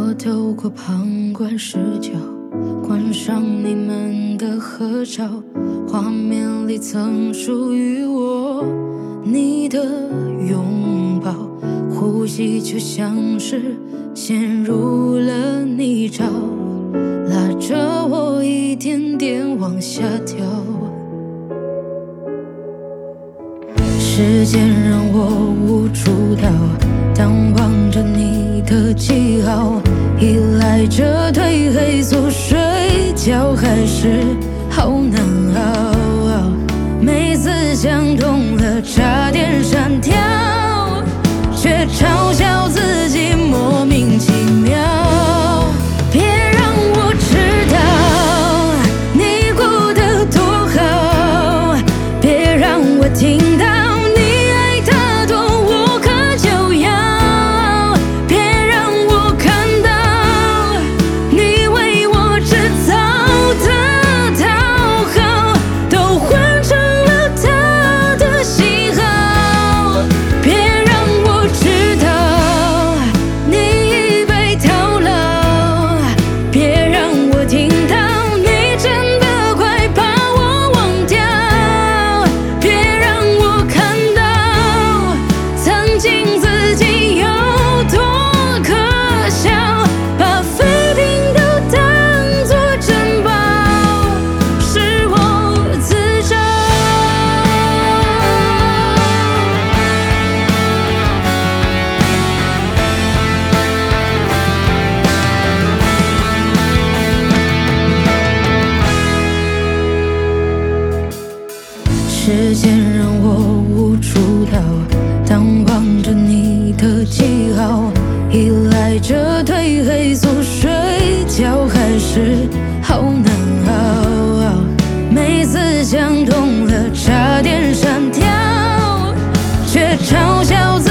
我透过旁观视角观赏你们的合照，画面里曾属于我你的拥抱，呼吸就像是陷入了泥沼，拉着我一点点往下跳。时间让我无主导，淡忘着你的记号，依赖着褪黑素睡觉，还是好难熬。每次想通了，差点闪跳，却嘲笑自己莫名其妙。别让我知道你过得多好，别让我听到你爱他多无可救药，别让我看到你为我制造的讨好都换成了他的喜好，别让我知道你已被套牢，别让我听到你真的快把我忘掉，别让我看到曾经自己有多可笑，把废品都当作珍宝，是我自找。时间让我无主导，淡忘着你的记号，依赖着褪黑素睡觉，还是好难熬。每次想通了，差点闪跳，却嘲笑自己